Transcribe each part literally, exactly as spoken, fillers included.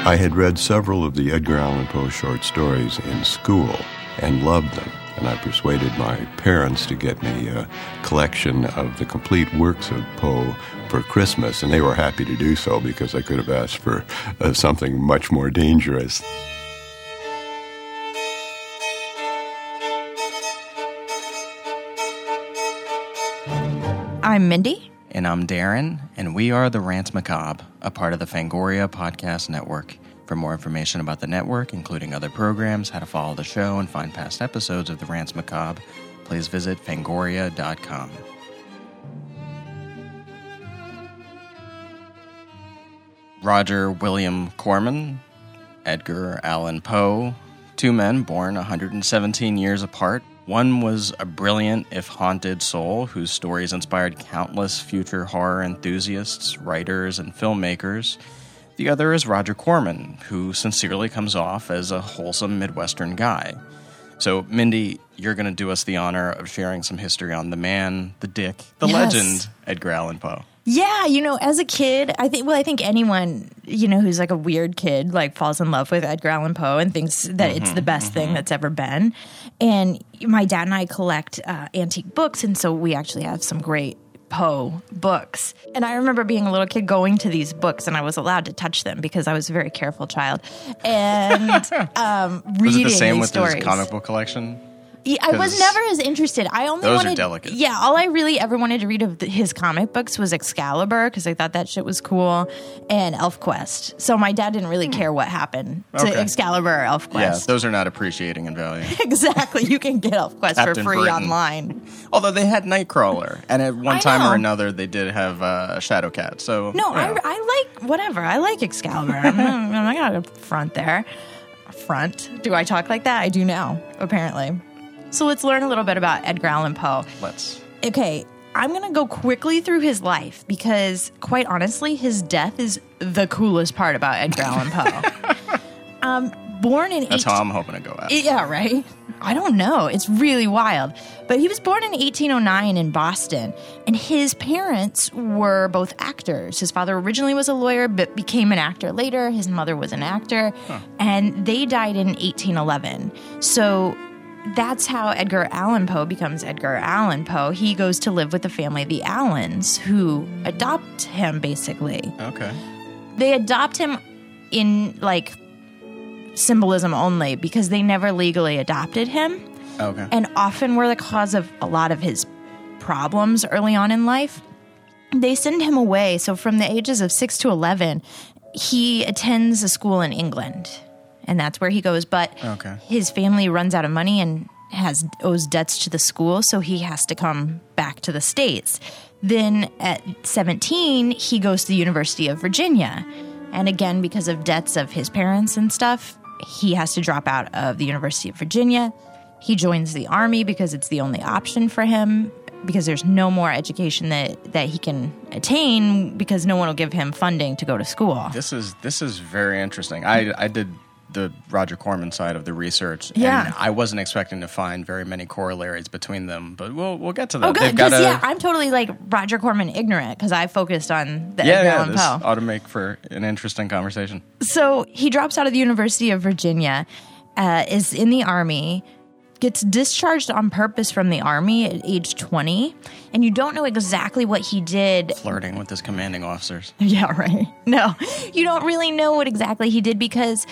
I had read several of the Edgar Allan Poe short stories in school and loved them, and I persuaded my parents to get me a collection of the complete works of Poe for Christmas, and they were happy to do so because I could have asked for uh, something much more dangerous. I'm Mindy. And I'm Darren, and we are the Rants Macabre, a part of the Fangoria Podcast Network. For more information about the network, including other programs, how to follow the show, and find past episodes of the Rants Macabre, please visit fangoria dot com. Roger William Corman, Edgar Allan Poe, two men born one hundred seventeen years apart. One was a brilliant, if haunted soul whose stories inspired countless future horror enthusiasts, writers, and filmmakers. The other is Roger Corman, who sincerely comes off as a wholesome Midwestern guy. So, Mindy, you're going to do us the honor of sharing some history on the man, the dick, the Yes. legend, Edgar Allan Poe. Yeah, you know, as a kid, I think, well, I think anyone, you know, who's like a weird kid, like falls in love with Edgar Allan Poe and thinks that mm-hmm, it's the best mm-hmm. thing that's ever been. And my dad and I collect uh, antique books, and so we actually have some great Poe books. And I remember being a little kid going to these books, and I was allowed to touch them because I was a very careful child. And um, reading Was it the same these with stories. his comic book collection? Yeah, I was never as interested. I only those wanted, are delicate. Yeah, all I really ever wanted to read of the, his comic books was Excalibur because I thought that shit was cool, and ElfQuest. So my dad didn't really care what happened to okay. Excalibur or ElfQuest. Yeah, those are not appreciating in value. Exactly. You can get ElfQuest for free Britain. Online. Although they had Nightcrawler, and at one I time know. or another they did have uh, Shadowcat. So No, you know. I, I like whatever. I like Excalibur. I'm not, I'm not gonna front there. Front? Do I talk like that? I do now, apparently. So let's learn a little bit about Edgar Allan Poe. Let's. Okay, I'm going to go quickly through his life because, quite honestly, his death is the coolest part about Edgar Allan Poe. um, born in... That's eight- how I'm hoping to go at. Yeah, right? I don't know. It's really wild. But he was born in eighteen oh nine in Boston, and his parents were both actors. His father originally was a lawyer, but became an actor later. His mother was an actor, huh. and they died in eighteen eleven. So... that's how Edgar Allan Poe becomes Edgar Allan Poe. He goes to live with the family, the Allens, who adopt him, basically. Okay. They adopt him in, like, symbolism only because they never legally adopted him. Okay. And often were the cause of a lot of his problems early on in life. They send him away. So from the ages of six to eleven, he attends a school in England. And that's where he goes. But okay. his family runs out of money and has owes debts to the school, so he has to come back to the States. Then at seventeen, he goes to the University of Virginia. And again, because of debts of his parents and stuff, he has to drop out of the University of Virginia. He joins the Army because it's the only option for him, because there's no more education that, that he can attain because no one will give him funding to go to school. This is this is very interesting. I, I did... the Roger Corman side of the research, yeah. and I wasn't expecting to find very many corollaries between them, but we'll we'll get to that. Oh, good, because, yeah, I'm totally, like, Roger Corman ignorant, because I focused on the yeah, Edgar yeah, Allan this Poe. ought to make for an interesting conversation. So he drops out of the University of Virginia, uh, is in the Army, gets discharged on purpose from the Army at age twenty, and you don't know exactly what he did. Flirting with his commanding officers. Yeah, right. No, you don't really know what exactly he did because...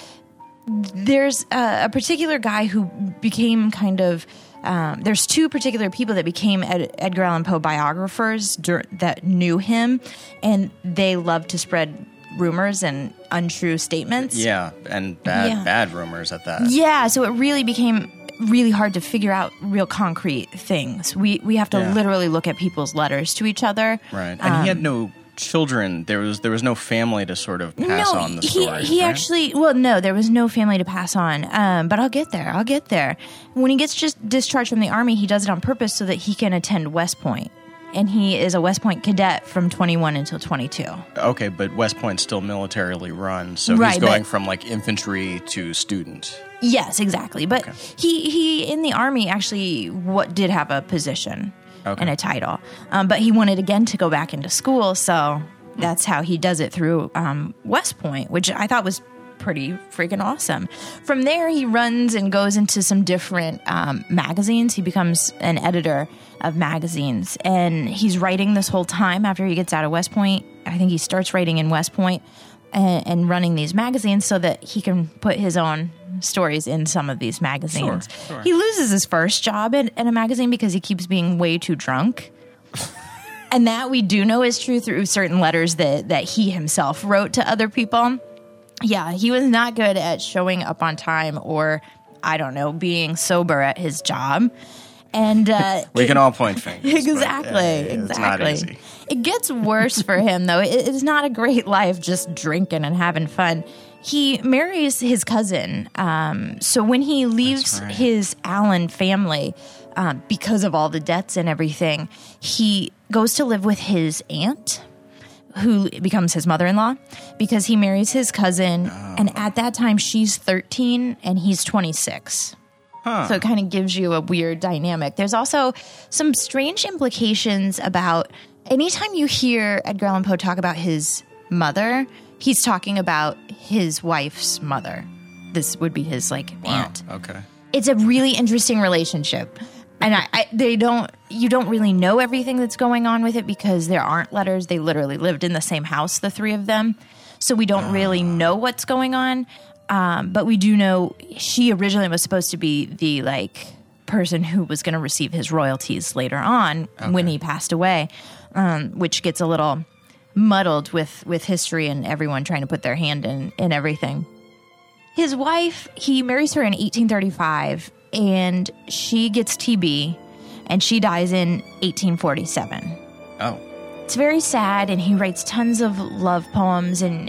there's a, a particular guy who became kind of, um, there's two particular people that became Ed, Edgar Allan Poe biographers dur- that knew him, and they loved to spread rumors and untrue statements. Yeah, and bad, yeah. bad rumors at that. Yeah, so it really became really hard to figure out real concrete things. We we have to yeah. literally look at people's letters to each other. Right, and um, he had no... children. There was there was no family to sort of pass no, on the he, story. He right? actually, well, no, there was no family to pass on. Um, but I'll get there. I'll get there. When he gets just discharged from the Army, he does it on purpose so that he can attend West Point. And he is a West Point cadet from twenty-one until twenty-two. Okay, but West Point's still militarily run, so right, he's going but, from like infantry to student. Yes, exactly. But okay. he he in the Army actually what did have a position okay. and a title, um, but he wanted again to go back into school, so. That's how he does it through um, West Point, which I thought was pretty freaking awesome. From there, he runs and goes into some different um, magazines. He becomes an editor of magazines, and he's writing this whole time after he gets out of West Point. I think he starts writing in West Point and, and running these magazines so that he can put his own stories in some of these magazines. Sure, sure. He loses his first job in, in a magazine because he keeps being way too drunk. And that we do know is true through certain letters that, that he himself wrote to other people. Yeah, he was not good at showing up on time or, I don't know, being sober at his job. And uh, we can all point fingers. Exactly, but, uh, it's exactly. not easy. It gets worse for him, though. It, it's not a great life just drinking and having fun. He marries his cousin. Um, so when he leaves right. his Allen family, um, because of all the debts and everything, he goes to live with his aunt, who becomes his mother-in-law, because he marries his cousin. Oh. And at that time, she's thirteen and he's twenty-six. Huh. So it kind of gives you a weird dynamic. There's also some strange implications about anytime you hear Edgar Allan Poe talk about his mother, he's talking about his wife's mother. This would be his like wow. aunt. Okay. It's a really interesting relationship. And I, I, they don't, you don't really know everything that's going on with it because there aren't letters. They literally lived in the same house, the three of them. So we don't uh. really know what's going on. Um, but we do know she originally was supposed to be the like person who was going to receive his royalties later on okay. when he passed away, um, which gets a little muddled with, with history and everyone trying to put their hand in, in everything. His wife, he marries her in eighteen thirty-five, and she gets T B, and she dies in eighteen forty-seven. Oh. It's very sad, and he writes tons of love poems, and,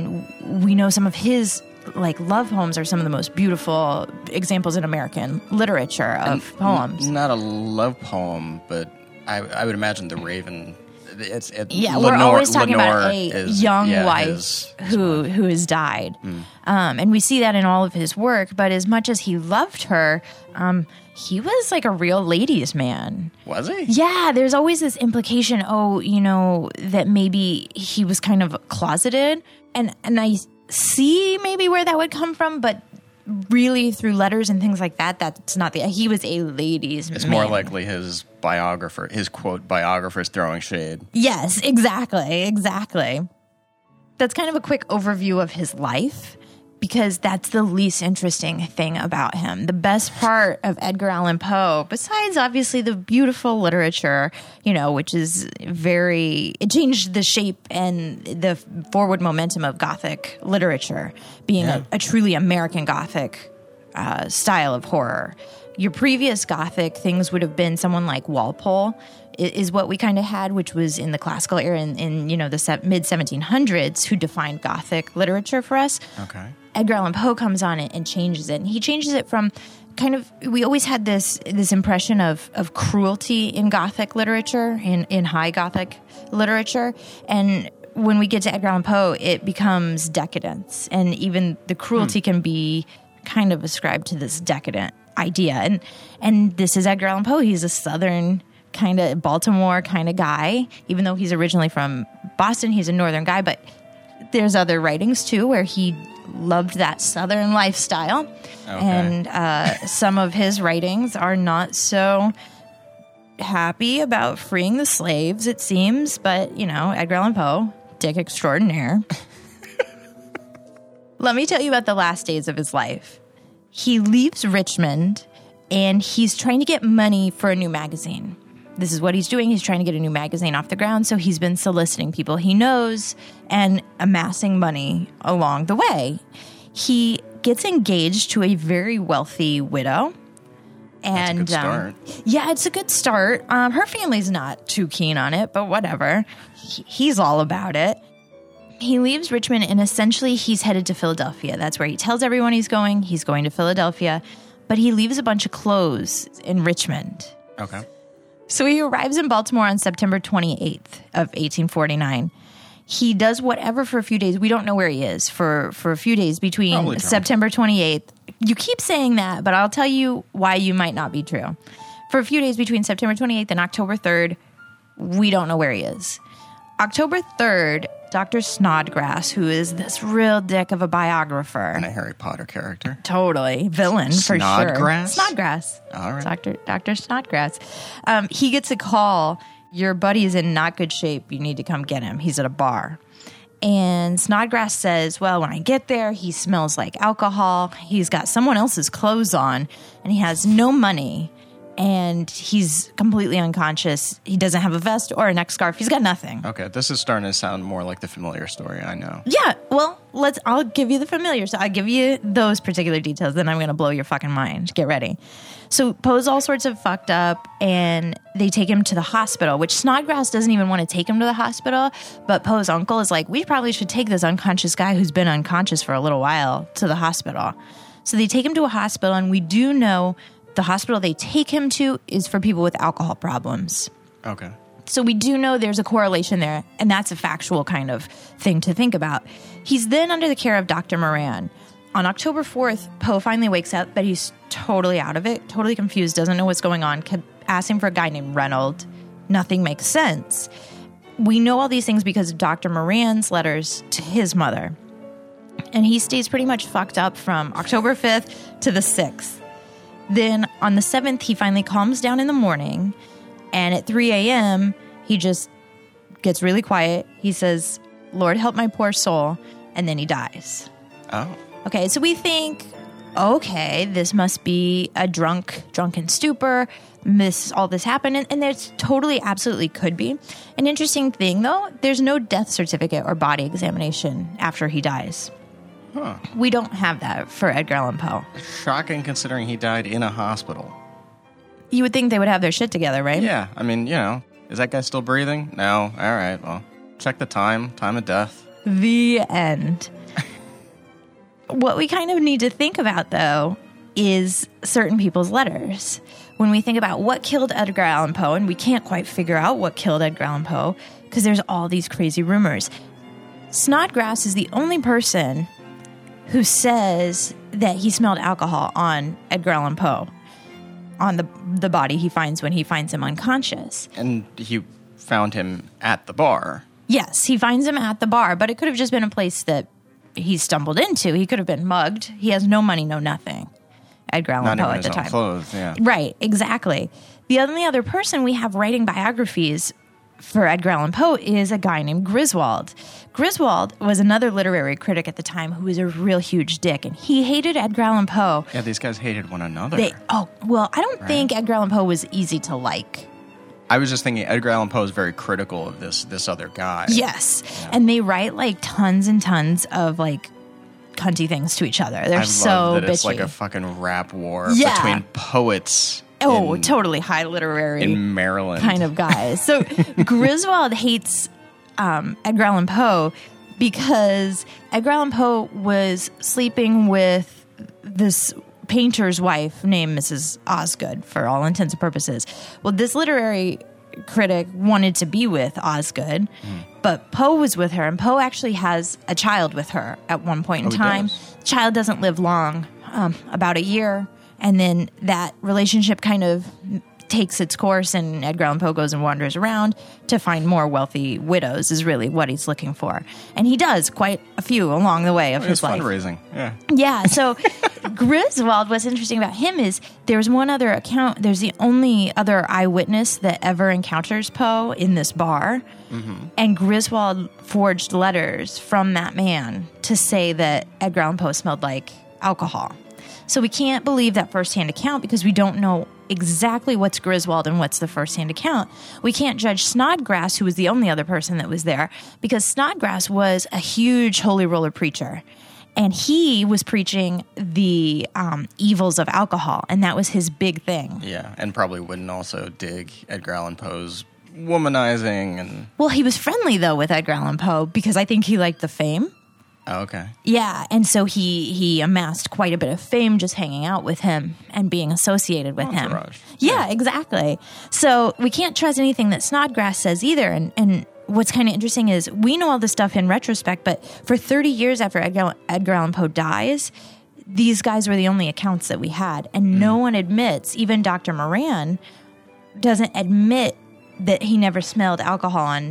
and we know some of his like love poems are some of the most beautiful examples in American literature of and poems. N- not a love poem, but I, I would imagine The Raven. It's it, yeah. Lenore, We're always talking Lenore about a is, young yeah, wife his, his who wife. who has died, mm. um, and we see that in all of his work. But as much as he loved her, um, he was like a real ladies' man. Was he? Yeah. There's always this implication. Oh, you know, that maybe he was kind of closeted, and and I. see maybe where that would come from, but really through letters and things like that, that's not the... He was a ladies' man. It's more likely his biographer, his quote, biographer's throwing shade. Yes, exactly, exactly. That's kind of a quick overview of his life, because that's the least interesting thing about him. The best part of Edgar Allan Poe, besides obviously the beautiful literature, you know, which is very, it changed the shape and the forward momentum of Gothic literature, being yeah. a, a truly American Gothic uh, style of horror. Your previous Gothic things would have been someone like Walpole, is what we kind of had, which was in the classical era in, in you know, the mid seventeen hundreds, who defined Gothic literature for us. Okay. Edgar Allan Poe comes on it and changes it. And he changes it from kind of, we always had this this impression of, of cruelty in Gothic literature, in, in high Gothic literature. And when we get to Edgar Allan Poe, it becomes decadence. And even the cruelty hmm. can be kind of ascribed to this decadent idea. And, and this is Edgar Allan Poe. He's a Southern kind of Baltimore kind of guy. Even though he's originally from Boston, he's a Northern guy. But there's other writings, too, where he loved that Southern lifestyle. Okay. And uh, some of his writings are not so happy about freeing the slaves, it seems. But, you know, Edgar Allan Poe, dick extraordinaire. Let me tell you about the last days of his life. He leaves Richmond, and he's trying to get money for a new magazine. This is what he's doing. He's trying to get a new magazine off the ground, so he's been soliciting people he knows and amassing money along the way. He gets engaged to a very wealthy widow. And That's a good start. Um, yeah, it's a good start. Um, her family's not too keen on it, but whatever. He, he's all about it. He leaves Richmond, and essentially he's headed to Philadelphia. That's where he tells everyone he's going. He's going to Philadelphia, but he leaves a bunch of clothes in Richmond. Okay. So he arrives in Baltimore on September twenty-eighth of eighteen forty-nine. He does whatever for a few days. We don't know where he is for, for a few days between September twenty-eighth. You keep saying that, but I'll tell you why you might not be true. For a few days between September twenty-eighth and October third, we don't know where he is. October third, Doctor Snodgrass, who is this real dick of a biographer. And a Harry Potter character. Totally. Villain, for Snodgrass? sure. Snodgrass. All right. Doctor Doctor Snodgrass. Um, he gets a call. Your buddy's in not good shape. You need to come get him. He's at a bar. And Snodgrass says, well, when I get there, he smells like alcohol. He's got someone else's clothes on, and he has no money. And he's completely unconscious. He doesn't have a vest or a neck scarf. He's got nothing. Okay, this is starting to sound more like the familiar story I know. Yeah, well, let's. I'll give you the familiar. So I'll give you those particular details. Then I'm going to blow your fucking mind. Get ready. So Poe's all sorts of fucked up, and they take him to the hospital, which Snodgrass doesn't even want to take him to the hospital. But Poe's uncle is like, we probably should take this unconscious guy who's been unconscious for a little while to the hospital. So they take him to a hospital, and we do know the hospital they take him to is for people with alcohol problems. Okay. So we do know there's a correlation there, and that's a factual kind of thing to think about. He's then under the care of Doctor Moran. On October fourth, Poe finally wakes up, but he's totally out of it, totally confused, doesn't know what's going on, kept asking for a guy named Reynolds. Nothing makes sense. We know all these things because of Doctor Moran's letters to his mother. And he stays pretty much fucked up from October fifth to the sixth. Then on the seventh, he finally calms down in the morning, and at three a.m., he just gets really quiet. He says, Lord, help my poor soul, and then he dies. Oh. Okay, so we think, okay, this must be a drunk, drunken stupor. This, all this happened, and, and there's totally, absolutely could be. An interesting thing, though, there's no death certificate or body examination after he dies. Huh. We don't have that for Edgar Allan Poe. Shocking considering he died in a hospital. You would think they would have their shit together, right? Yeah, I mean, you know, is that guy still breathing? No. All right, well, check the time, time of death. The end. What we kind of need to think about, though, is certain people's letters. When we think about what killed Edgar Allan Poe, and we can't quite figure out what killed Edgar Allan Poe, because there's all these crazy rumors. Snodgrass is the only person who says that he smelled alcohol on Edgar Allan Poe, on the the body he finds when he finds him unconscious. And he found him at the bar. Yes, he finds him at the bar, but it could have just been a place that he stumbled into. He could have been mugged. He has no money, no nothing. Edgar Allan Poe at the time. Clothes, yeah. Right, exactly. The only other person we have writing biographies for Edgar Allan Poe is a guy named Griswold. Griswold was another literary critic at the time who was a real huge dick, and he hated Edgar Allan Poe. Yeah, these guys hated one another. They, oh, well, I don't Right. think Edgar Allan Poe was easy to like. I was just thinking Edgar Allan Poe is very critical of this this other guy. Yes, and they write like tons and tons of like cunty things to each other. They're I so love that bitchy. it's like a fucking rap war Yeah. between poets. oh, in, totally high literary in Maryland kind of guys. So Griswold hates um, Edgar Allan Poe because Edgar Allan Poe was sleeping with this painter's wife named Missus Osgood for all intents and purposes. Well, this literary critic wanted to be with Osgood, mm. but Poe was with her, and Poe actually has a child with her at one point in oh, time. The child doesn't live long, um, about a year, and then that relationship kind of takes its course, and Edgar Allan Poe goes and wanders around to find more wealthy widows is really what he's looking for. And he does quite a few along the way of oh, his it's life. fundraising, yeah. Yeah, so Griswold, what's interesting about him is there's one other account, there's the only other eyewitness that ever encounters Poe in this bar, mm-hmm. and Griswold forged letters from that man to say that Edgar Allan Poe smelled like alcohol. So we can't believe that firsthand account because we don't know exactly what's Griswold and what's the firsthand account. We can't judge Snodgrass, who was the only other person that was there, because Snodgrass was a huge holy roller preacher. And he was preaching the um, evils of alcohol, and that was his big thing. Yeah, and probably wouldn't also dig Edgar Allan Poe's womanizing and... Well, he was friendly, though, with Edgar Allan Poe, because I think he liked the fame. Oh, okay. Yeah, and so he he amassed quite a bit of fame just hanging out with him and being associated with Entourage. him. Yeah, yeah, exactly. So we can't trust anything that Snodgrass says either. And, and what's kind of interesting is we know all this stuff in retrospect, but for thirty years after Edgar, Edgar Allan Poe dies, these guys were the only accounts that we had. And mm. no one admits, even Doctor Moran doesn't admit that he never smelled alcohol on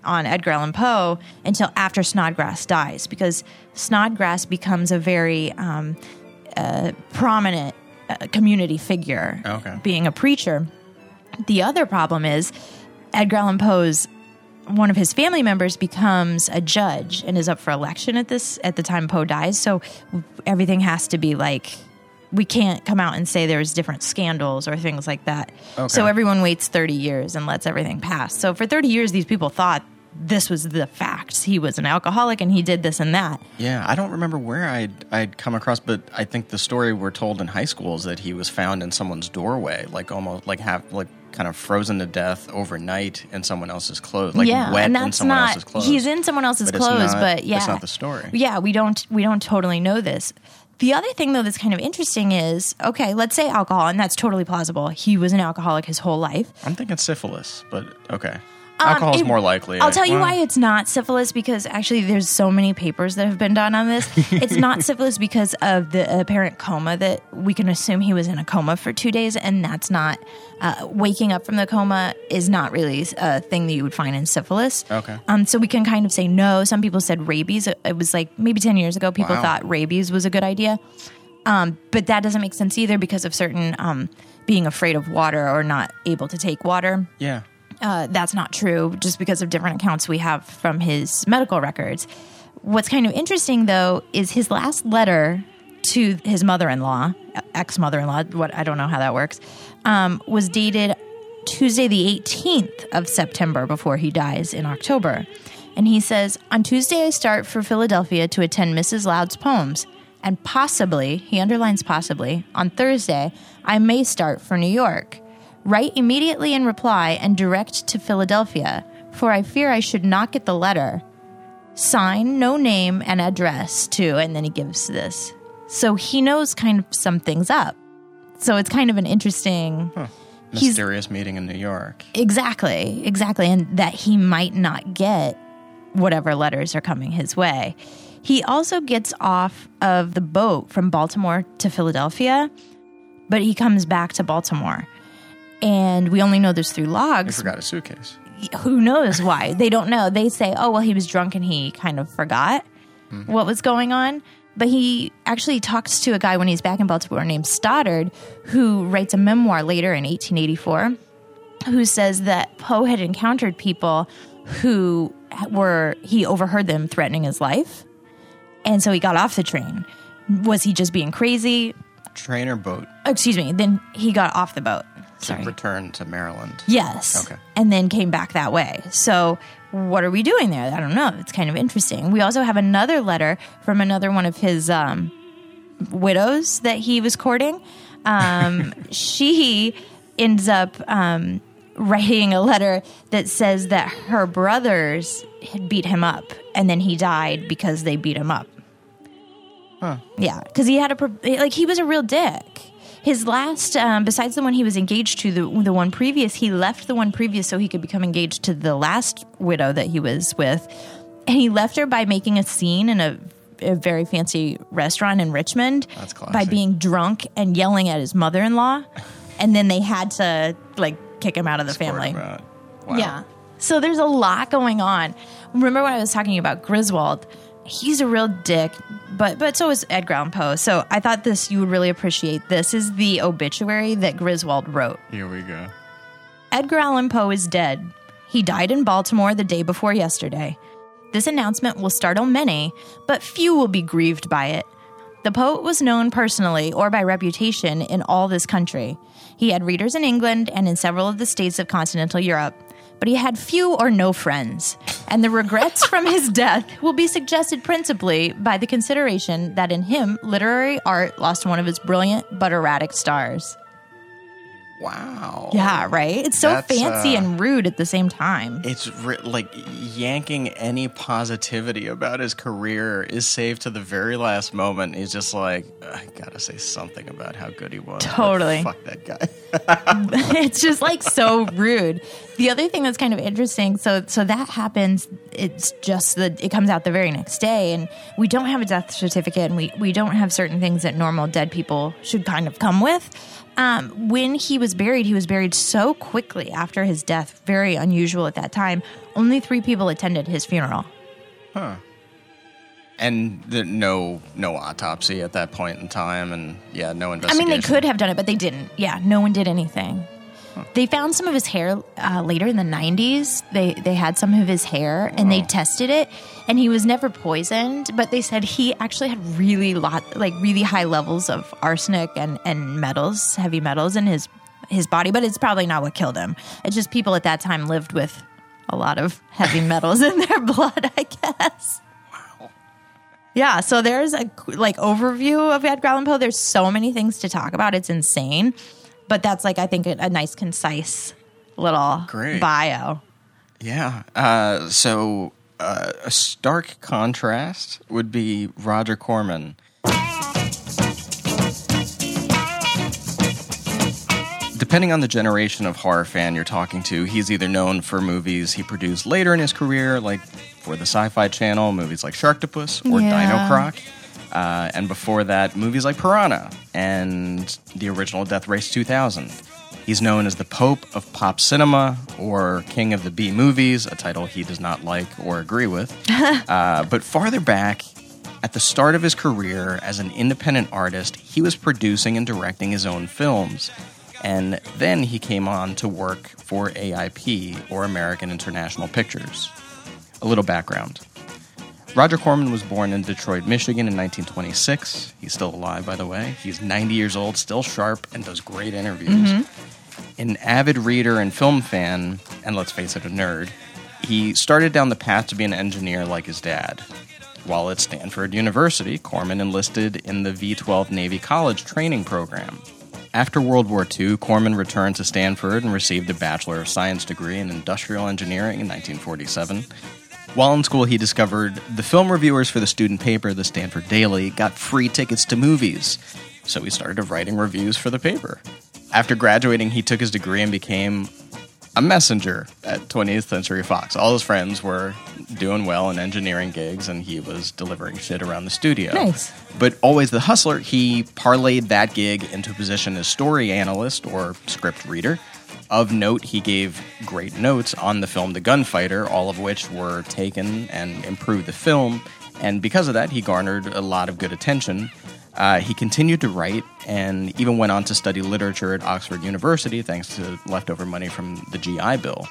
on Edgar Allan Poe until after Snodgrass dies, because Snodgrass becomes a very um, uh, prominent uh, community figure, Okay. being a preacher. The other problem is Edgar Allan Poe's one of his family members becomes a judge and is up for election at this at the time Poe dies. So everything has to be like, we can't come out and say there's different scandals or things like that. Okay. So everyone waits thirty years and lets everything pass. So for thirty years, these people thought this was the facts. He was an alcoholic and he did this and that. Yeah, I don't remember where I'd, I'd come across, but I think the story we're told in high school is that he was found in someone's doorway, like almost like half, like kind of frozen to death overnight in someone else's clothes, like yeah, wet and in that's someone not, else's clothes. He's in someone else's But it's clothes, not- but yeah, it's not the story. Yeah, we don't we don't totally know this. The other thing, though, that's kind of interesting is, okay, let's say alcohol, and that's totally plausible. He was an alcoholic his whole life. I'm thinking syphilis, but okay. Um, Alcohol is it- more likely. I'll tell you Well, why it's not syphilis, because actually there's so many papers that have been done on this. It's not syphilis because of the apparent coma that we can assume he was in a coma for two days, and that's not, uh, waking up from the coma is not really a thing that you would find in syphilis. Okay. Um, so we can kind of say no. Some people said rabies. It, it was like maybe ten years ago, people Wow. thought rabies was a good idea. Um, but that doesn't make sense either because of certain um, being afraid of water or not able to take water. Yeah. Uh, that's not true, just because of different accounts we have from his medical records. What's kind of interesting, though, is his last letter to his mother-in-law, ex-mother-in-law, what I don't know how that works, um, was dated Tuesday the eighteenth of September before he dies in October. And he says, on Tuesday I start for Philadelphia to attend Missus Loud's poems. And possibly, he underlines possibly, on Thursday I may start for New York. Write immediately in reply and direct to Philadelphia, for I fear I should not get the letter. Sign, no name, and address, too. And then he gives this. So he knows kind of something's up. So it's kind of an interesting... Huh. He's- Mysterious meeting in New York. Exactly, exactly. And that he might not get whatever letters are coming his way. He also gets off of the boat from Baltimore to Philadelphia, but he comes back to Baltimore. And we only know this through He logs. forgot a suitcase. Who knows why? They don't know. They say, oh, well, he was drunk and he kind of forgot what was going on. But he actually talks to a guy when he's back in Baltimore named Stoddard, who writes a memoir later in eighteen eighty-four, who says that Poe had encountered people who were, he overheard them threatening his life. And so he got off the train. Was he just being crazy? Train or boat Excuse me. Then he got off the boat. to Sorry. return to Maryland. Yes. Okay. And then came back that way. So what are we doing there? I don't know. It's kind of interesting. We also have another letter from another one of his um, widows that he was courting. Um, she ends up um, writing a letter that says that her brothers had beat him up and then he died because they beat him up. Huh. Yeah, because he had a pro- like he was a real dick. His last, um, besides the one he was engaged to, the the one previous, he left the one previous so he could become engaged to the last widow that he was with, and he left her by making a scene in a, a very fancy restaurant in Richmond. That's classy. By being drunk and yelling at his mother-in-law, and then they had to like kick him out of the Squirt family. him out. Wow. Yeah. So there's a lot going on. Remember when I was talking about Griswold? He's a real dick, but but so is Edgar Allan Poe. So I thought this you would really appreciate. This is the obituary that Griswold wrote. Here we go. Edgar Allan Poe is dead. He died in Baltimore the day before yesterday. This announcement will startle many, but few will be grieved by it. The poet was known personally or by reputation in all this country. He had readers in England and in several of the states of continental Europe, but he had few or no friends, and the regrets from his death will be suggested principally by the consideration that in him literary art lost one of its brilliant but erratic stars. Wow. Yeah, right? It's so That's, fancy uh, and rude at the same time. It's ri- like yanking any positivity about his career is saved to the very last moment. He's just like, I gotta say something about how good he was. but Totally. Fuck that guy. It's just like so rude. The other thing that's kind of interesting, so so that happens, it's just that it comes out the very next day, and we don't have a death certificate, and we, we don't have certain things that normal dead people should kind of come with. Um, when he was buried, he was buried so quickly after his death, very unusual at that time. Only three people attended his funeral. Huh. And the, no no autopsy at that point in time, and yeah, no I investigation. mean, they could have done it, but they didn't. Yeah, no one did anything. Huh. They found some of his hair uh, later in the nineties. They they had some of his hair, and wow. they tested it, and he was never poisoned. But they said he actually had really lot, like really high levels of arsenic and, and metals, heavy metals in his his body. But it's probably not what killed him. It's just people at that time lived with a lot of heavy metals in their blood, I guess. Yeah, so there's a like overview of Edgar Allan Poe. There's so many things to talk about. It's insane. But that's like, I think, a, a nice, concise little Great. bio. Yeah. Uh, so uh, a stark contrast would be Roger Corman. Depending on the generation of horror fan you're talking to, he's either known for movies he produced later in his career, like for the Sci-Fi Channel, movies like Sharktopus or Yeah. Dino Croc. Uh, and before that, movies like Piranha and the original Death Race two thousand. He's known as the Pope of Pop Cinema or King of the B-Movies, a title he does not like or agree with. uh, but farther back, at the start of his career as an independent artist, he was producing and directing his own films. And then he came on to work for A I P, or American International Pictures. A little background. Roger Corman was born in Detroit, Michigan in nineteen twenty-six. He's still alive, by the way. He's ninety years old, still sharp, and does great interviews. Mm-hmm. An avid reader and film fan, and let's face it, a nerd, he started down the path to be an engineer like his dad. While at Stanford University, Corman enlisted in the V twelve Navy College training program. After World War Two, Corman returned to Stanford and received a Bachelor of Science degree in Industrial Engineering in nineteen forty-seven. While in school, he discovered the film reviewers for the student paper, the Stanford Daily, got free tickets to movies, so he started writing reviews for the paper. After graduating, he took his degree and became a messenger at twentieth Century Fox. All his friends were doing well in engineering gigs, and he was delivering shit around the studio. Nice. But always the hustler, he parlayed that gig into a position as story analyst or script reader. Of note, he gave great notes on the film The Gunfighter, all of which were taken and improved the film, and because of that, he garnered a lot of good attention. Uh, he continued to write and even went on to study literature at Oxford University thanks to leftover money from the G I Bill.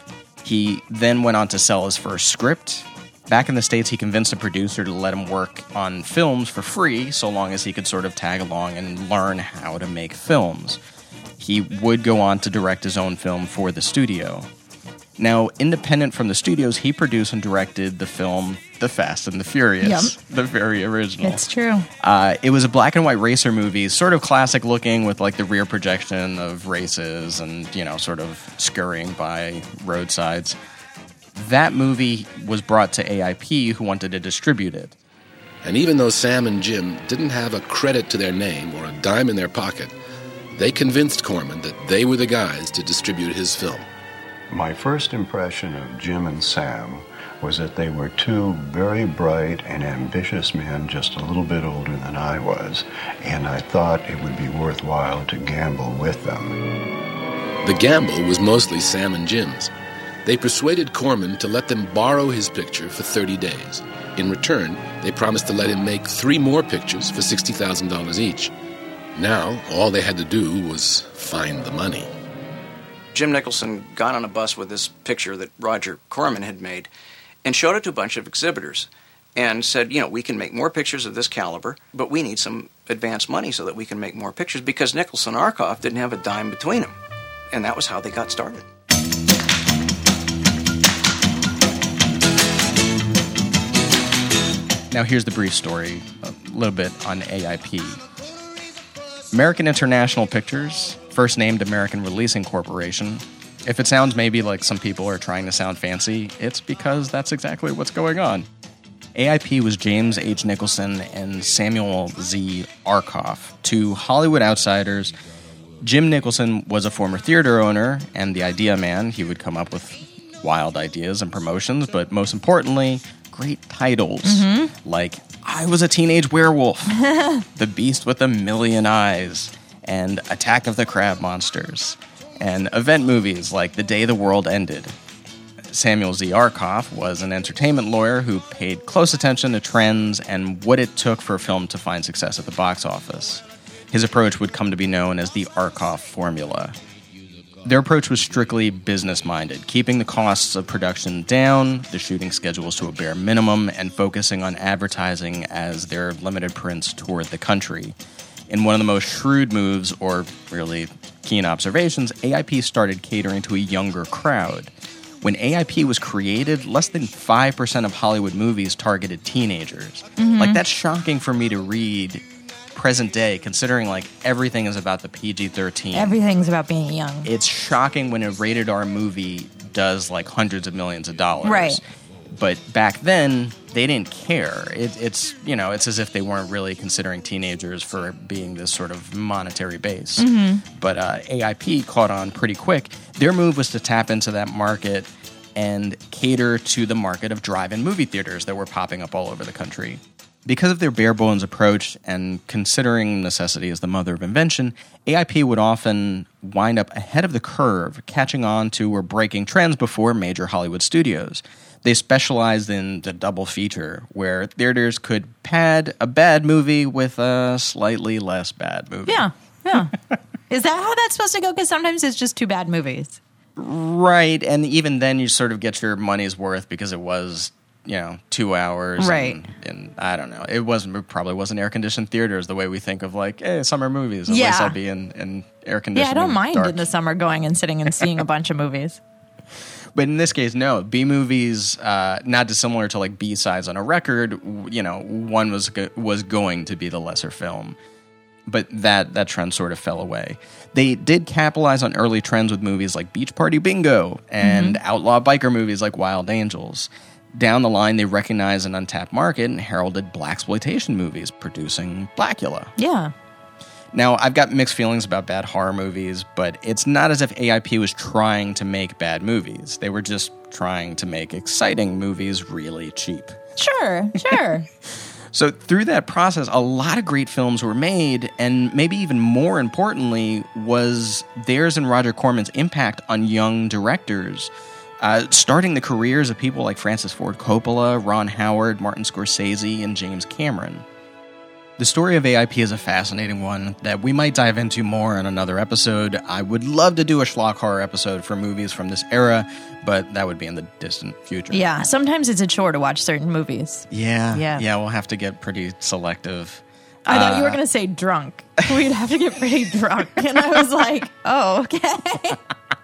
He then went on to sell his first script. Back in the States, he convinced a producer to let him work on films for free so long as he could sort of tag along and learn how to make films. He would go on to direct his own film for the studio. Now, independent from the studios, he produced and directed the film The Fast and the Furious, yep. the very original. It's true. Uh, it was a black and white racer movie, sort of classic looking with like the rear projection of races and, you know, sort of scurrying by roadsides. That movie was brought to A I P, who wanted to distribute it. And even though Sam and Jim didn't have a credit to their name or a dime in their pocket, they convinced Corman that they were the guys to distribute his film. My first impression of Jim and Sam was that they were two very bright and ambitious men, just a little bit older than I was, and I thought it would be worthwhile to gamble with them. The gamble was mostly Sam and Jim's. They persuaded Corman to let them borrow his picture for thirty days. In return, they promised to let him make three more pictures for sixty thousand dollars each. Now, all they had to do was find the money. Jim Nicholson got on a bus with this picture that Roger Corman had made and showed it to a bunch of exhibitors and said, you know, we can make more pictures of this caliber, but we need some advance money so that we can make more pictures, because Nicholson and Arkoff didn't have a dime between them. And that was how they got started. Now here's the brief story, a little bit on A I P. American International Pictures, first named American Releasing Corporation. If it sounds maybe like some people are trying to sound fancy, it's because that's exactly what's going on. A I P was James H. Nicholson and Samuel Z. Arkoff, two Hollywood outsiders. Jim Nicholson was a former theater owner and the idea man. He would come up with wild ideas and promotions, but most importantly, great titles, mm-hmm. like I Was a Teenage Werewolf, The Beast with a Million Eyes, and Attack of the Crab Monsters, and event movies like The Day the World Ended. Samuel Z. Arkoff was an entertainment lawyer who paid close attention to trends and what it took for a film to find success at the box office. His approach would come to be known as the Arkoff Formula. Their approach was strictly business-minded, keeping the costs of production down, the shooting schedules to a bare minimum, and focusing on advertising as their limited prints toured the country. In one of the most shrewd moves, or really keen observations, A I P started catering to a younger crowd. When A I P was created, less than five percent of Hollywood movies targeted teenagers. Mm-hmm. Like, that's shocking for me to read present day, considering like everything is about the P G thirteen. Everything's about being young. It's shocking when a rated R movie does like hundreds of millions of dollars. Right. But back then, they didn't care. It, it's, you know, it's as if they weren't really considering teenagers for being this sort of monetary base. Mm-hmm. But uh, A I P caught on pretty quick. Their move was to tap into that market and cater to the market of drive-in movie theaters that were popping up all over the country. Because of their bare-bones approach and considering necessity as the mother of invention, A I P would often wind up ahead of the curve, catching on to or breaking trends before major Hollywood studios. They specialized in the double feature, where theaters could pad a bad movie with a slightly less bad movie. Yeah, yeah. Is that how that's supposed to go? Because sometimes it's just two bad movies. Right, and even then you sort of get your money's worth because it was, you know, two hours. Right. And, and I don't know. It wasn't it probably wasn't air-conditioned theaters the way we think of, like, hey, summer movies. At yeah. least I'll be in, in air-conditioned. Yeah, I don't mind dark. in the summer going and sitting and seeing a bunch of movies. But in this case, no. B-movies, uh, not dissimilar to, like, B-sides on a record, you know, one was go- was going to be the lesser film. But that, that trend sort of fell away. They did capitalize on early trends with movies like Beach Party Bingo and mm-hmm. outlaw biker movies like Wild Angels. Down the line, they recognized an untapped market and heralded blaxploitation movies, producing Blackula. Yeah. Now, I've got mixed feelings about bad horror movies, but it's not as if A I P was trying to make bad movies. They were just trying to make exciting movies really cheap. Sure, sure. So through that process, a lot of great films were made, and maybe even more importantly was theirs and Roger Corman's impact on young directors, uh, starting the careers of people like Francis Ford Coppola, Ron Howard, Martin Scorsese, and James Cameron. The story of A I P is a fascinating one that we might dive into more in another episode. I would love to do a schlock horror episode for movies from this era, but that would be in the distant future. Yeah, sometimes it's a chore to watch certain movies. Yeah, yeah, yeah. We'll have to get pretty selective. I thought uh, you were going to say drunk. We'd have to get pretty drunk. And I was like, oh, okay.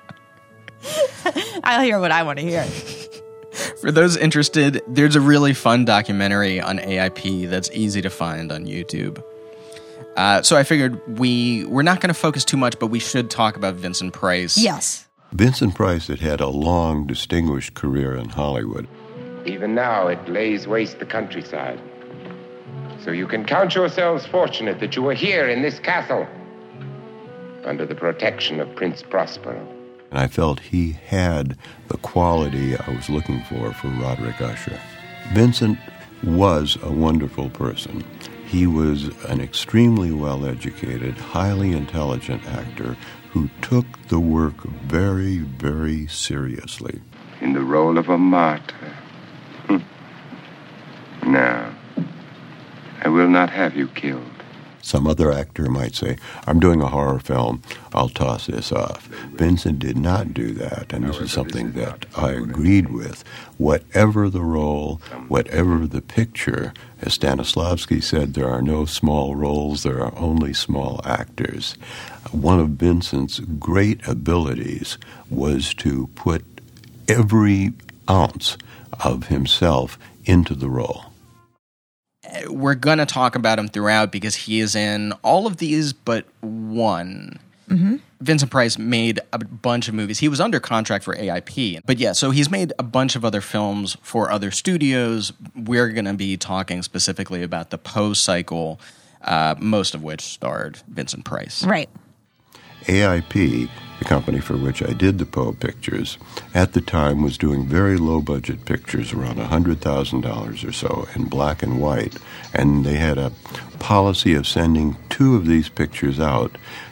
I'll hear what I want to hear. For those interested, there's a really fun documentary on A I P that's easy to find on YouTube. Uh, so I figured we, we're not going to focus too much, but we should talk about Vincent Price. Yes. Vincent Price had had a long, distinguished career in Hollywood. Even now, it lays waste the countryside. So you can count yourselves fortunate that you are here in this castle, under the protection of Prince Prospero. And I felt he had the quality I was looking for for Roderick Usher. Vincent was a wonderful person. He was an extremely well-educated, highly intelligent actor who took the work very, very seriously. In the role of a martyr. Hm. No, I will not have you killed. Some other actor might say, I'm doing a horror film, I'll toss this off. Vincent did not do that, and this is something that I agreed with. Whatever the role, whatever the picture, as Stanislavski said, there are no small roles, there are only small actors. One of Vincent's great abilities was to put every ounce of himself into the role. We're going to talk about him throughout because he is in all of these but one. Mm-hmm. Vincent Price made a bunch of movies. He was under contract for A I P. But yeah, so he's made a bunch of other films for other studios. We're going to be talking specifically about the Poe cycle, uh, most of which starred Vincent Price. Right. A I P, the company for which I did the Poe pictures, at the time was doing very low-budget pictures, around one hundred thousand dollars or so, in black and white. And they had a policy of sending two of these pictures out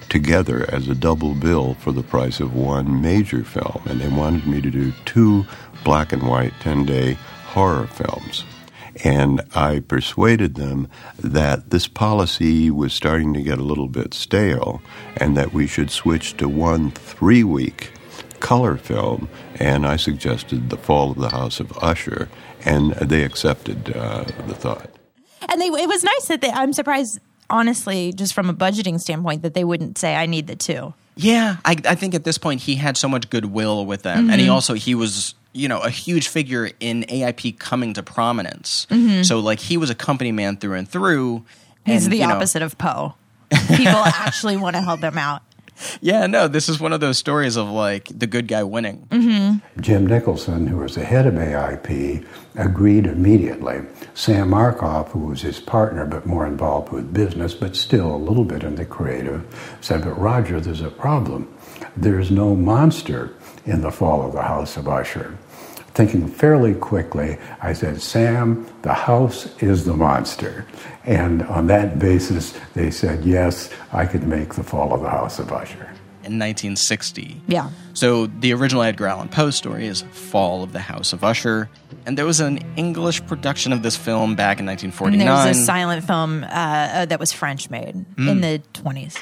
together as a double bill for the price of one major film, and they wanted me to do two black and white ten-day horror films. And I persuaded them that this policy was starting to get a little bit stale and that we should switch to one three-week color film, and I suggested The Fall of the House of Usher, and they accepted uh, the thought. And they, it was nice that they, I'm surprised, honestly, just from a budgeting standpoint, that they wouldn't say, I need the two. Yeah, I, I think at this point he had so much goodwill with them. Mm-hmm. And he also, he was, you know, a huge figure in A I P coming to prominence. Mm-hmm. So, like, he was a company man through and through. He's and, the you know, opposite of Poe. People actually want to help him out. Yeah, no, this is one of those stories of, like, the good guy winning. Mm-hmm. Jim Nicholson, who was the head of A I P, agreed immediately. Sam Markoff, who was his partner but more involved with business, but still a little bit in the creative, said, but Roger, there's a problem. There's no monster in The Fall of the House of Usher. Thinking fairly quickly, I said, Sam, the house is the monster. And on that basis, they said, yes, I could make The Fall of the House of Usher. In nineteen sixty. Yeah. So the original Edgar Allan Poe story is Fall of the House of Usher. And there was an English production of this film back in nineteen forty-nine. And there was a silent film uh, uh, that was French made mm. in the twenties.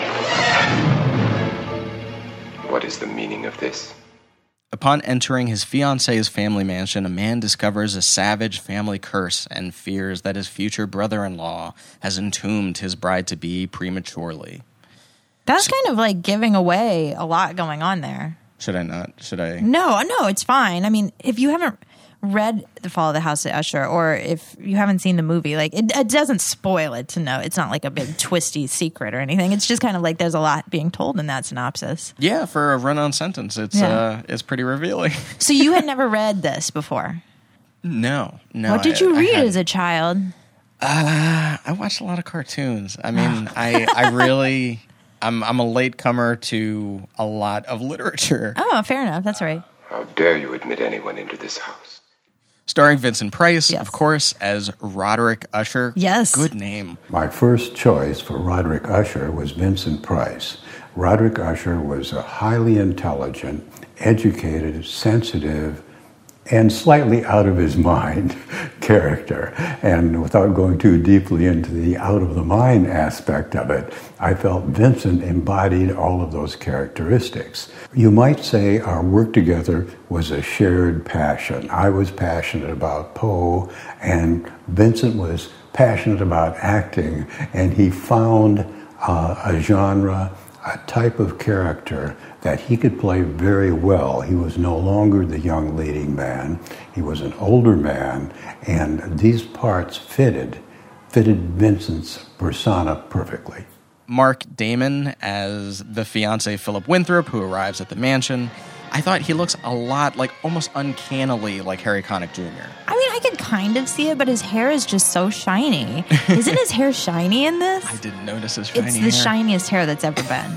What is the meaning of this? Upon entering his fiancée's family mansion, a man discovers a savage family curse and fears that his future brother-in-law has entombed his bride-to-be prematurely. That's so, kind of like giving away a lot going on there. Should I not? Should I? No, no, it's fine. I mean, if you haven't read The Fall of the House of Usher, or if you haven't seen the movie, like it, it doesn't spoil it to know. It's not like a big twisty secret or anything. It's just kind of like there's a lot being told in that synopsis. Yeah, for a run-on sentence, it's yeah. uh, it's pretty revealing. So you had never read this before? No, no. What did you I, read I as a child? Uh, I watched a lot of cartoons. I mean, I I really, I'm I'm a latecomer to a lot of literature. Oh, fair enough. That's right. How dare you admit anyone into this house? Starring Vincent Price, yes. of course, as Roderick Usher. Yes. Good name. My first choice for Roderick Usher was Vincent Price. Roderick Usher was a highly intelligent, educated, sensitive, and slightly out of his mind character. And without going too deeply into the out of the mind aspect of it, I felt Vincent embodied all of those characteristics. You might say our work together was a shared passion. I was passionate about Poe, and Vincent was passionate about acting, and he found uh, a genre, a type of character that he could play very well. He was no longer the young leading man. He was an older man, and these parts fitted, fitted Vincent's persona perfectly. Mark Damon as the fiancé Philip Winthrop, who arrives at the mansion. I thought he looks a lot, like almost uncannily like Harry Connick Junior I mean, I could kind of see it, but his hair is just so shiny. Isn't his hair shiny in this? I didn't notice his shiny It's the hair. shiniest hair that's ever been.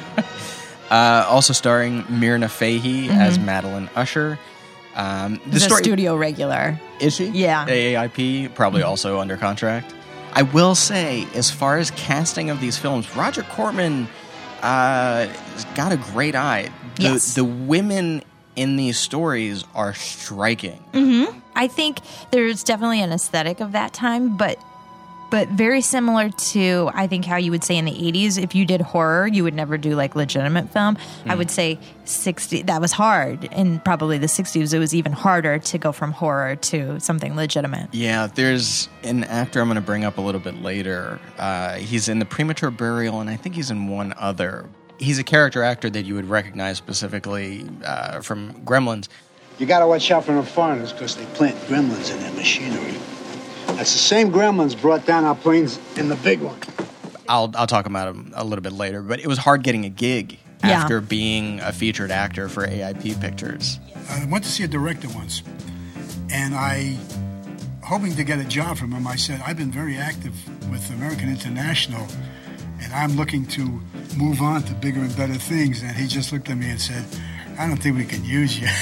uh, also starring Myrna Fahey mm-hmm. as Madeline Usher. Um, the She's story, a studio regular. Is she? Yeah. A I P, probably mm-hmm. also under contract. I will say, as far as casting of these films, Roger Corman uh, has got a great eye. The, yes. the women in these stories are striking. Mm-hmm. I think there's definitely an aesthetic of that time, but but very similar to, I think, how you would say in the eighties, if you did horror, you would never do like legitimate film. Mm. I would say sixty that was hard. In probably the sixties, it was even harder to go from horror to something legitimate. Yeah, there's an actor I'm going to bring up a little bit later. Uh, he's in The Premature Burial, and I think he's in one other. He's a character actor that you would recognize specifically uh, from Gremlins. You gotta watch out for the foreigners because they plant gremlins in their machinery. That's the same gremlins brought down our planes in the big one. I'll I'll talk about him a little bit later, but it was hard getting a gig yeah. after being a featured actor for A I P Pictures. I went to see a director once, and I, hoping to get a job from him, I said, I've been very active with American International, and I'm looking to move on to bigger and better things. And he just looked at me and said, I don't think we can use you.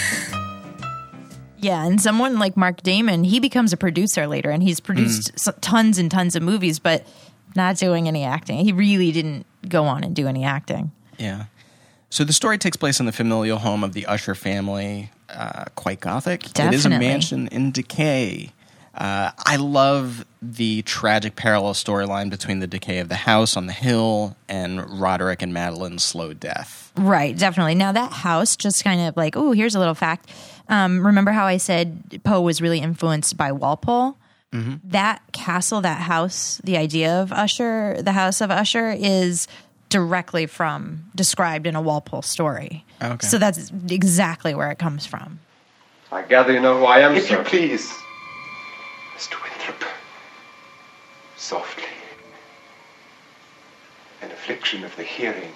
Yeah, and someone like Mark Damon, he becomes a producer later, and he's produced mm. tons and tons of movies, but not doing any acting. He really didn't go on and do any acting. Yeah. So the story takes place in the familial home of the Usher family, uh, quite gothic. Definitely. It is a mansion in decay. Uh, I love the tragic parallel storyline between the decay of the house on the hill and Roderick and Madeline's slow death. Right, definitely. Now that house, just kind of like, oh, here's a little fact. Um, remember how I said Poe was really influenced by Walpole? Mm-hmm. That castle, that house, the idea of Usher, the house of Usher, is directly from, described in a Walpole story. Okay. So that's exactly where it comes from. I gather you know who I am, If sir. you please, Mister Winthrop, softly. An affliction of the hearing.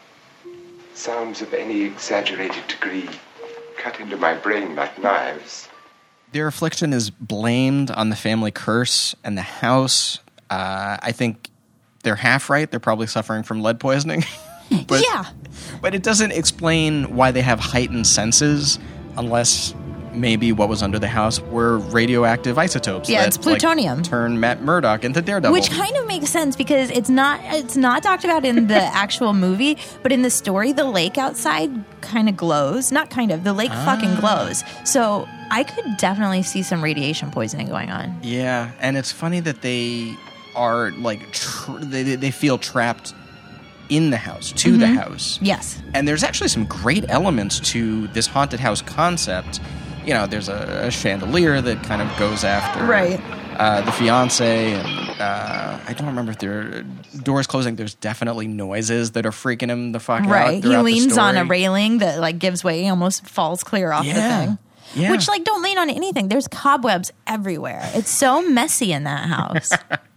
Sounds of any exaggerated degree cut into my brain like knives. Their affliction is blamed on the family curse and the house. Uh, I think they're half right. They're probably suffering from lead poisoning. but, yeah. But it doesn't explain why they have heightened senses unless maybe what was under the house were radioactive isotopes. Yeah, that, it's plutonium. Like, turn Matt Murdock into Daredevil. Which kind of makes sense because it's not it's not talked about in the actual movie, but in the story, the lake outside kind of glows. Not kind of, the lake Ah. fucking glows. So I could definitely see some radiation poisoning going on. Yeah, and it's funny that they are like tr- they they feel trapped in the house, to Mm-hmm. the house. Yes. And there's actually some great elements to this haunted house concept. You know, there's a, a chandelier that kind of goes after Right. uh, the fiance, and uh, I don't remember if there are doors closing. There's definitely noises that are freaking him the fuck out. Right. He throughout the leans on a story. railing that like gives way, he almost falls clear off Yeah. the thing. Yeah. Which like don't lean on anything. There's cobwebs everywhere. It's so messy in that house.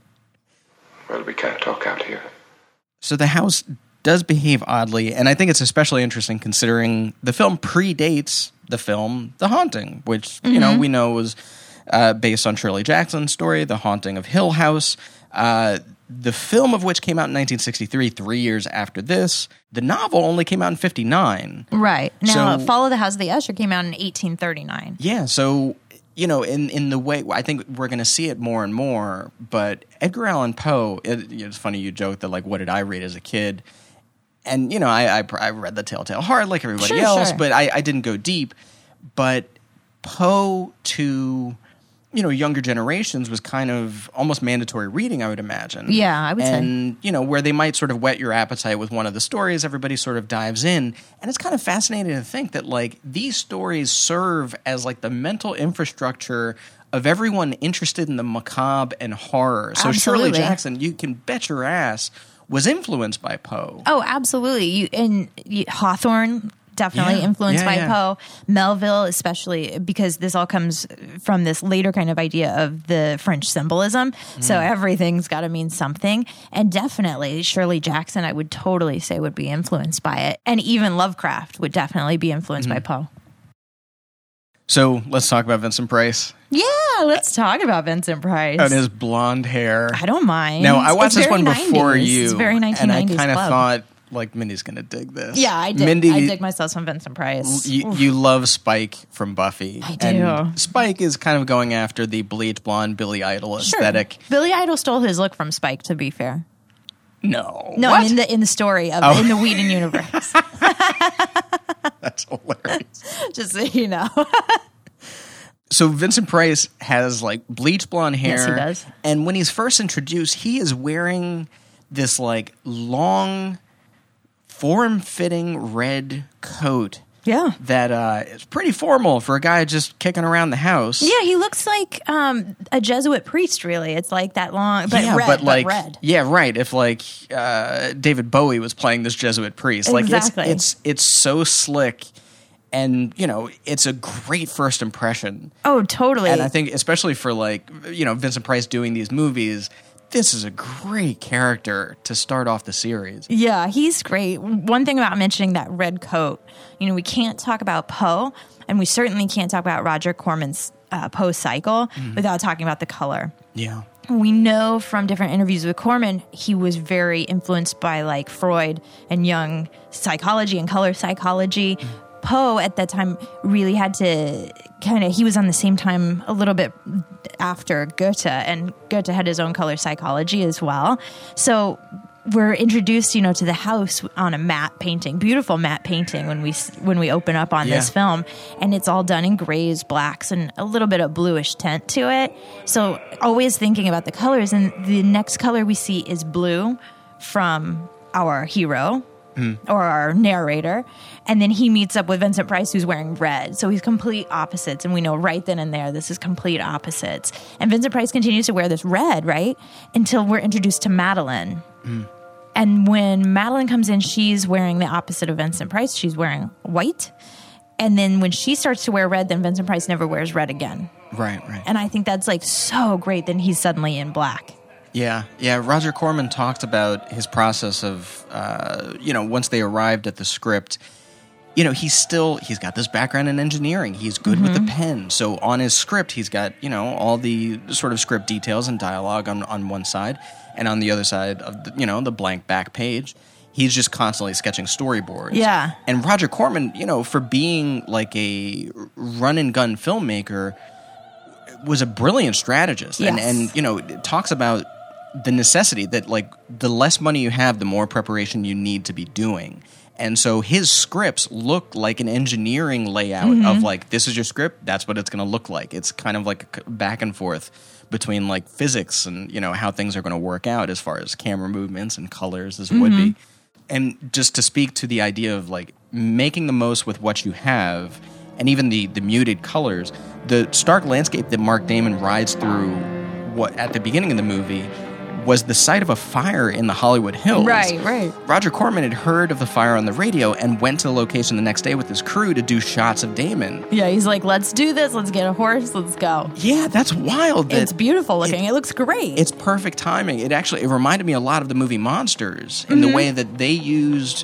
Well, we can't talk out here. So the house does behave oddly, and I think it's especially interesting considering the film predates the film The Haunting, which, you know, we know was uh, based on Shirley Jackson's story, The Haunting of Hill House, uh, the film of which came out in nineteen sixty-three, three years after this. The novel only came out in fifty-nine. Right. Now, So- Follow the House of the Usher came out in eighteen thirty-nine. Yeah, so, you know, in, in the way, I think we're going to see it more and more, but Edgar Allan Poe, it, it's funny you joke that, like, what did I read as a kid? And, you know, I, I, I read The Telltale Heart like everybody Sure, else, sure. but I, I didn't go deep. But Poe to, you know, younger generations was kind of almost mandatory reading, I would imagine. Yeah, I would say. And, you know, where they might sort of whet your appetite with one of the stories, everybody sort of dives in. And it's kind of fascinating to think that, like, these stories serve as, like, the mental infrastructure of everyone interested in the macabre and horror. So Shirley Absolutely. Jackson, you can bet your ass, was influenced by Poe. Oh, absolutely. You and you, Hawthorne definitely Yeah. influenced Yeah, by yeah. Poe. Melville, especially because this all comes from this later kind of idea of the French symbolism. So Mm. everything's got to mean something. And definitely Shirley Jackson, I would totally say would be influenced by it. And even Lovecraft would definitely be influenced Mm. by Poe. So let's talk about Vincent Price Yeah, let's talk about Vincent Price. and his blonde hair. I don't mind. Now, I watched It's this very one before nineties. you, It's very nineteen and I nineties kind of club. thought, like, Mindy's going to dig this. Yeah, I did. Mindy, I dig myself some Vincent Price. you, you love Spike from Buffy. I do. And Spike is kind of going after the bleach blonde Billy Idol aesthetic. Billy Idol stole his look from Spike, to be fair. No. No, What? I mean the in the story of Oh. in the Whedon universe. That's hilarious. Just so you know. So Vincent Price has, like, bleach blonde hair. Yes, he does. And when he's first introduced, he is wearing this, like, long, form-fitting red coat. Yeah. That uh, is pretty formal for a guy just kicking around the house. Yeah, he looks like um, a Jesuit priest, really. It's like that long, but yeah, red, but like, red. yeah, right. If like uh, David Bowie was playing this Jesuit priest, like Exactly. it's it's it's so slick, and you know, it's a great first impression. Oh, totally. And I think, especially for like you know Vincent Price doing these movies, this is a great character to start off the series. Yeah, he's great. One thing about mentioning that red coat, you know, we can't talk about Poe, and we certainly can't talk about Roger Corman's uh, Poe cycle Mm-hmm. without talking about the color. Yeah. We know from different interviews with Corman, he was very influenced by like Freud and Jung psychology and color psychology. Poe at that time really had to kind of, he was on the same time a little bit after Goethe, and Goethe had his own color psychology as well. So we're introduced, you know, to the house on a matte painting, beautiful matte painting when we when we open up on Yeah. this film, and it's all done in grays, blacks, and a little bit of bluish tint to it. So always thinking about the colors, and the next color we see is blue from our hero. Or our narrator, and then he meets up with Vincent Price, who's wearing red. So he's complete opposites, and we know right then and there this is complete opposites. And Vincent Price continues to wear this red, right, until we're introduced to Madeline. Mm. And when Madeline comes in, she's wearing the opposite of Vincent Price. She's wearing white. And then when she starts to wear red, then Vincent Price never wears red again. Right, right. And I think that's like so great. Then he's suddenly in black. Yeah, yeah. Roger Corman talked about his process of, uh, you know, once they arrived at the script, you know, he's still, he's got this background in engineering. He's good with the pen. So on his script, he's got, you know, all the sort of script details and dialogue on, on one side. And on the other side of, the, you know, the blank back page, he's just constantly sketching storyboards. Yeah. And Roger Corman, you know, for being like a run and gun filmmaker, was a brilliant strategist. Yes. And, and, you know, it talks about the necessity that, like, the less money you have, the more preparation you need to be doing. And so his scripts look like an engineering layout Mm-hmm. of, like, this is your script, that's what it's going to look like. It's kind of like a back and forth between, like, physics and, you know, how things are going to work out as far as camera movements and colors as it would be. And just to speak to the idea of, like, making the most with what you have, and even the, the muted colors, the stark landscape that Mark Damon rides through what at the beginning of the movie was the site of a fire in the Hollywood Hills. Right, right. Roger Corman had heard of the fire on the radio and went to the location the next day with his crew to do shots of Damon. Yeah, he's like, let's do this. Let's get a horse. Let's go. Yeah, that's wild. That It's beautiful looking. It, looks great. It's perfect timing. It actually it reminded me a lot of the movie Monsters in the way that they used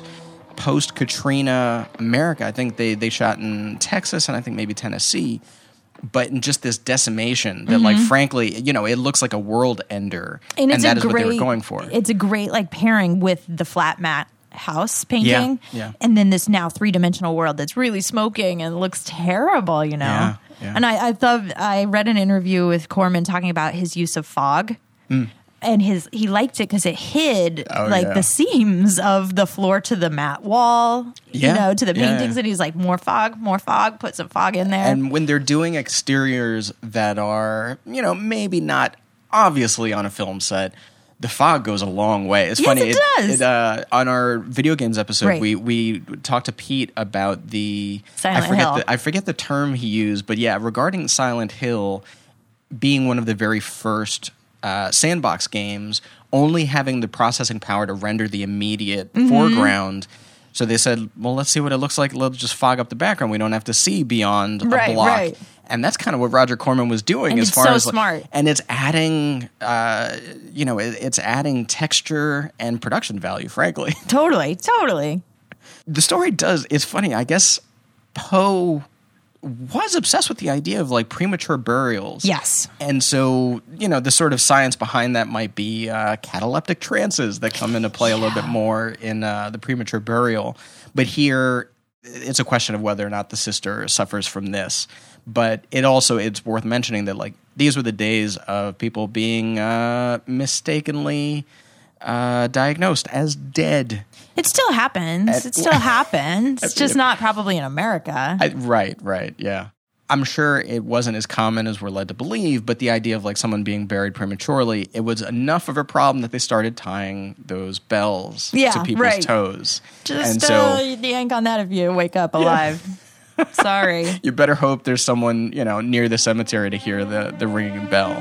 post-Katrina America. I think they, they shot in Texas and I think maybe Tennessee. But in just this decimation that, like, frankly, you know, it looks like a world ender. And, it's that a is great, what they were going for. It's a great, like, pairing with the flat matte house painting. Yeah, yeah. And then this now three-dimensional world that's really smoking and looks terrible, you know? Yeah, yeah. And I, I thought, I read an interview with Corman talking about his use of fog. And his he liked it because it hid Oh, like yeah. the seams of the floor to the matte wall, Yeah, you know, to the yeah, paintings. yeah. And he's like, more fog, more fog, put some fog in there. And when they're doing exteriors that are, you know, maybe not obviously on a film set, the fog goes a long way. It's Yes, funny. it does. It, uh, on our video games episode, Right. we we talked to Pete about the Silent I forget Hill. the I forget the term he used, but yeah, regarding Silent Hill being one of the very first uh, sandbox games, only having the processing power to render the immediate Mm-hmm. foreground. So they said, well, let's see what it looks like. Let's just fog up the background. We don't have to see beyond a Right, block. right. And that's kind of what Roger Corman was doing And as it's far so as like- smart. and it's adding, uh, you know, it, it's adding texture and production value, frankly. totally, totally. The story does, it's funny. I guess Poe was obsessed with the idea of, like, premature burials. Yes. And so, you know, the sort of science behind that might be uh, cataleptic trances that come into play a little bit more in uh, the premature burial. But here, it's a question of whether or not the sister suffers from this. But it also, it's worth mentioning that, like, these were the days of people being uh, mistakenly uh, diagnosed as dead. It still happens. At- it still happens. It's just Yeah. not probably in America. I, right, right, yeah. I'm sure it wasn't as common as we're led to believe, but the idea of, like, someone being buried prematurely, it was enough of a problem that they started tying those bells Yeah, to people's right. toes. Just and so uh, yank on that if you wake up alive. Sorry. you better hope there's someone, you know, near the cemetery to hear the, the ringing bell.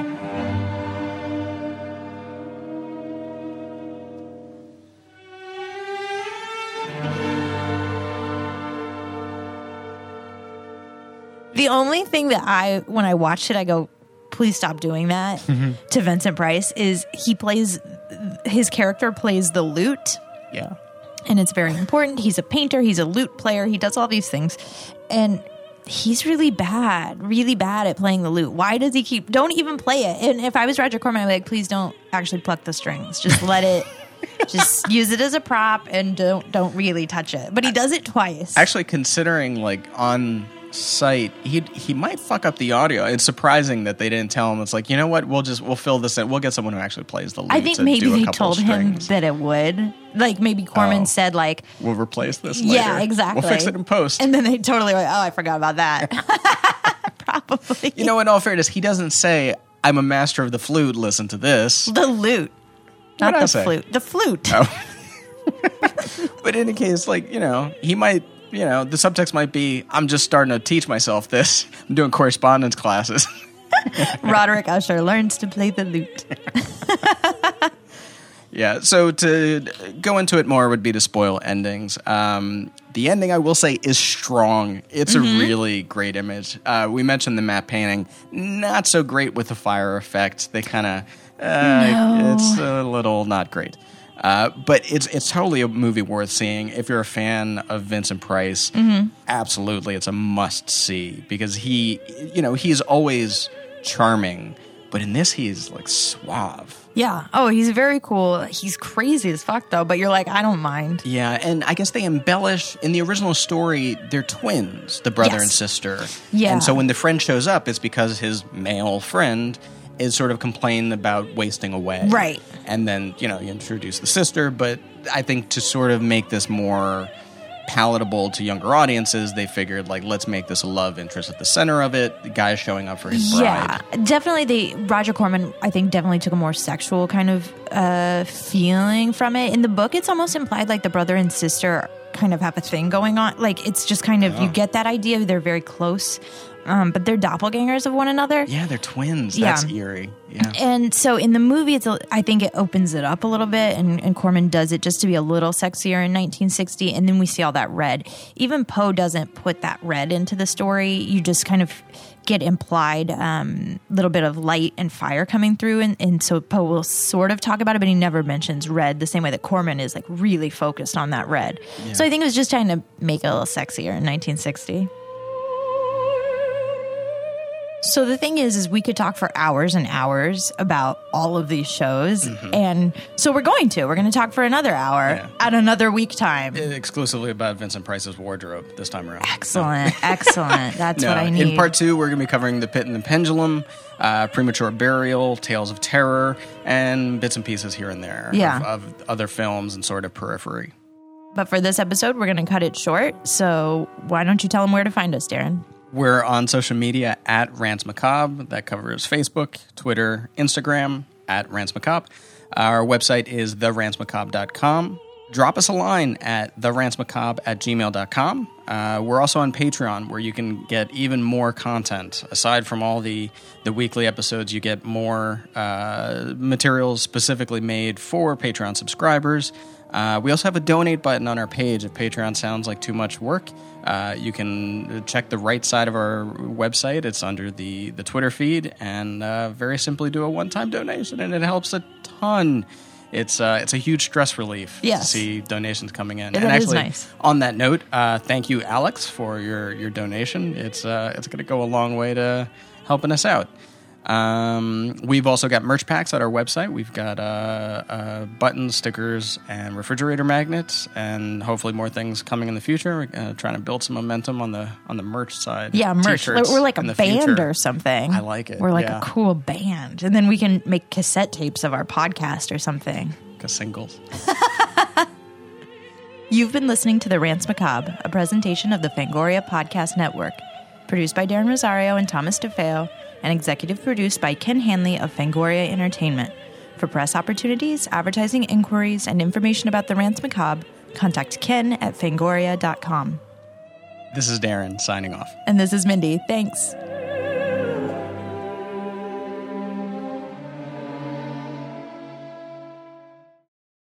The only thing that I, when I watched it, I go, please stop doing that to Vincent Price is he plays, his character plays the lute. Yeah. And it's very important. He's a painter. He's a lute player. He does all these things. And he's really bad, really bad at playing the lute. Why does he keep, don't even play it. And if I was Roger Corman, I'd be like, please don't actually pluck the strings. Just let it, Just use it as a prop and don't don't really touch it. But he does it twice. Actually, considering like on site, he he might fuck up the audio. It's surprising that they didn't tell him. It's like, you know what? We'll just we'll fill this in. Well get someone who actually plays the lute. I think to maybe do a they couple told him strings. that it would. Like maybe Corman Oh. said like, We'll replace this later. yeah, exactly. We'll fix it in post. And then they totally went, oh, I forgot about that. Probably. You know, in all fairness, he doesn't say, I'm a master of the flute, listen to this. The lute. Not What'd I the say? flute. The flute. Oh. But in any case, like, you know, he might, you know, the subtext might be, I'm just starting to teach myself this. I'm doing correspondence classes. Roderick Usher learns to play the lute. Yeah, so to go into it more would be to spoil endings. Um, the ending, I will say, is strong. It's Mm-hmm. a really great image. Uh, we mentioned the matte painting. Not so great with the fire effect. They kind of, uh, No. it's a little not great. Uh, but it's it's totally a movie worth seeing. If you're a fan of Vincent Price, Mm-hmm. absolutely, it's a must-see. Because he, you know, he's always charming. But in this, he's like suave. Yeah. Oh, he's very cool. He's crazy as fuck, though. But you're like, I don't mind. Yeah, and I guess they embellish in the original story. They're twins, the brother Yes. and sister. Yeah. And so when the friend shows up, it's because his male friend is sort of complaining about wasting away. Right. And then, you know, you introduce the sister. But I think to sort of make this more palatable to younger audiences, they figured, like, let's make this a love interest at the center of it. The guy's showing up for his bride. Yeah, definitely. They Roger Corman, I think, definitely took a more sexual kind of uh, feeling from it. In the book, it's almost implied like the brother and sister kind of have a thing going on. Like it's just kind of you get that idea. They're very close, um, but they're doppelgangers of one another. Yeah, they're twins. Yeah. That's eerie. Yeah. And so in the movie, it's a, I think it opens it up a little bit, and, and Corman does it just to be a little sexier in nineteen sixty, and then we see all that red. Even Poe doesn't put that red into the story. You just kind of get implied a um, little bit of light and fire coming through, and, and so Poe will sort of talk about it, but he never mentions red the same way that Corman is like really focused on that red. Yeah. So I think it was just trying to make it a little sexier in nineteen sixty. So the thing is, is we could talk for hours and hours about all of these shows. Mm-hmm. And so we're going to. We're going to talk for another hour Yeah. at another week time. Exclusively about Vincent Price's wardrobe this time around. Excellent. Excellent. That's No, what I need. in part two, we're going to be covering The Pit and the Pendulum, uh, Premature Burial, Tales of Terror, and bits and pieces here and there Yeah. of, of other films and sort of periphery. But for this episode, we're going to cut it short. So why don't you tell them where to find us, Darren? We're on social media at Rants Macabre. That covers Facebook, Twitter, Instagram, at Rants Macabre. Our website is the rants macabre dot com. Drop us a line at the rants macabre at gmail dot com. Uh, we're also on Patreon, where you can get even more content. Aside from all the, the weekly episodes, you get more uh, materials specifically made for Patreon subscribers. Uh, we also have a donate button on our page. If Patreon sounds like too much work, uh, you can check the right side of our website. It's under the, the Twitter feed, and uh, very simply do a one-time donation, and it helps a ton. It's uh, it's a huge stress relief Yes. to see donations coming in. It and is actually, nice. on that note, uh, thank you, Alex, for your, your donation. It's uh, it's going to go a long way to helping us out. Um, we've also got merch packs at our website. We've got uh, uh, buttons, stickers, and refrigerator magnets, and hopefully more things coming in the future. We're uh, trying to build some momentum on the on the merch side. Yeah, merch. T-shirts We're like a in the band future. or something. I like it. We're like yeah. a cool band. And then we can make cassette tapes of our podcast or something. Singles. You've been listening to The Rants Macabre, a presentation of the Fangoria Podcast Network. Produced by Darren Rosario and Thomas DeFeo, and executive produced by Ken Hanley of Fangoria Entertainment. For press opportunities, advertising inquiries, and information about The Rants Macabre, contact Ken at fangoria dot com. This is Darren signing off. And this is Mindy. Thanks.